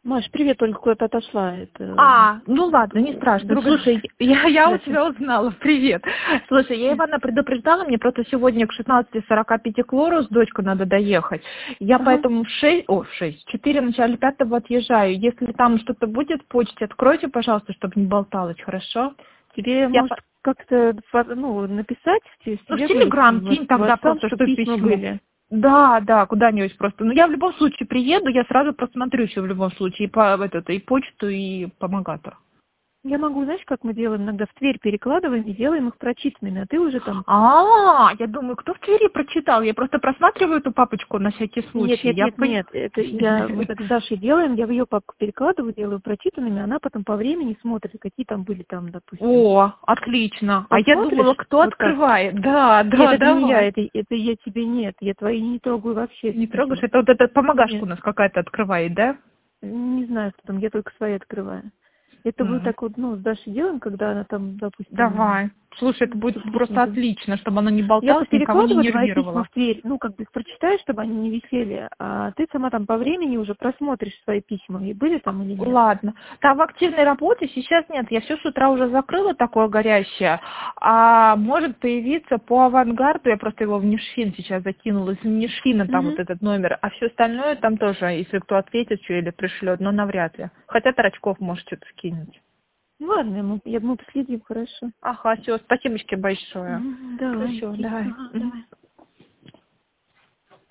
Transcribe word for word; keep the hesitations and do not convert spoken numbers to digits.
Маш, привет, только куда-то отошла. Это... А, ну ладно, не страшно. Друга... Слушай, я, я у тебя узнала. Привет. Слушай, я Ивана предупреждала, мне просто сегодня к шестнадцати сорока пяти к Лору с дочкой надо доехать. Я Ага. поэтому в шесть, о, в шесть, в четыре, в начале пятого отъезжаю. Если там что-то будет в почте, откройте, пожалуйста, чтобы не болталось, хорошо? Тебе, Я может, по... как-то ну, написать в тебе, Ну, в себе Телеграм вывести кинь в тогда WhatsApp, просто, чтобы что письма письмо. были? Да, да, куда-нибудь просто. Ну, я в любом случае приеду, я сразу просмотрю еще в любом случае и, по, этот, и почту, и помогатор. Я могу, знаешь, как мы делаем, иногда в Тверь перекладываем и делаем их прочитанными, а ты уже там... А, я думаю, кто в Твери прочитал? Я просто просматриваю эту папочку на всякий Нет, случай. нет, Я нет, пон... нет, это я, мы так с Дашей делаем, я в ее папку перекладываю, делаю прочитанными, она потом по времени смотрит, какие там были там, допустим. О, отлично. А я думала, Посмотришь? кто Вот так. открывает. Да, Нет, да, это не я, давай. это, это я тебе нет, я твои не трогаю вообще. Не трогаешь? письма. Это вот эта помогашка Нет. у нас какая-то открывает, да? Не знаю, что там, я только свои открываю. Это мы М. так вот, ну, с Дашей делаем, когда она там, допустим, Давай. Слушай, это будет чтобы просто письма... отлично, чтобы оно не Я-то болталось, никого не перекладываю твои письма нервировало. в Тверь, ну, как бы их прочитаешь, чтобы они не висели, а ты сама там по времени уже просмотришь свои письма, и были там или нет. Ладно. Там в активной работе сейчас нет. Я все с утра уже закрыла такое горящее. А может появиться по авангарду. Я просто его в Нишфин сейчас закинула. Из Нишфина там Угу. вот этот номер. А все остальное там тоже, если кто ответит что или пришлет, но навряд ли. Хотя Тарачков может что-то скинуть. Ну, ладно, мы, я, мы последим, хорошо. Ага, все, спасибо большое. Мгм, давай, Все, окей. давай. Ага, Мгм. давай.